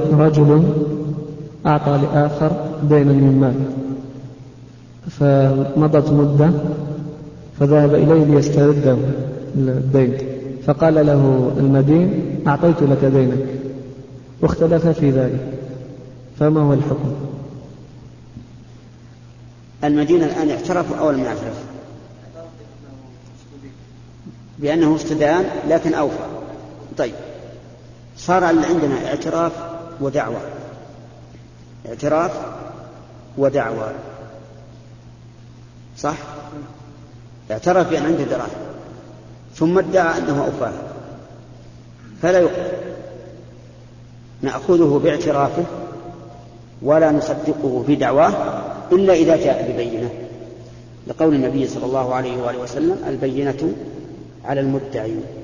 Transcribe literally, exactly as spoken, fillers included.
رجل أعطى لآخر دينا من مال، فمضت مدة فذهب إليه ليسترد الدين، فقال له المدين أعطيت لك دينك، واختلف في ذلك، فما هو الحكم؟ المدين الآن اعترف أو لم يعترف بأنه استدان لكن أوفى. طيب، صار عندنا اعتراف ودعوة، اعتراف ودعوة، صح؟ اعترف بأن عنده دراهم ثم ادعى أنه أوفاه، فلا يقبل، نأخذه باعترافه ولا نصدقه في دعواه إلا إذا جاء ببينة، لقول النبي صلى الله عليه وآله وسلم: البينة على المدعي.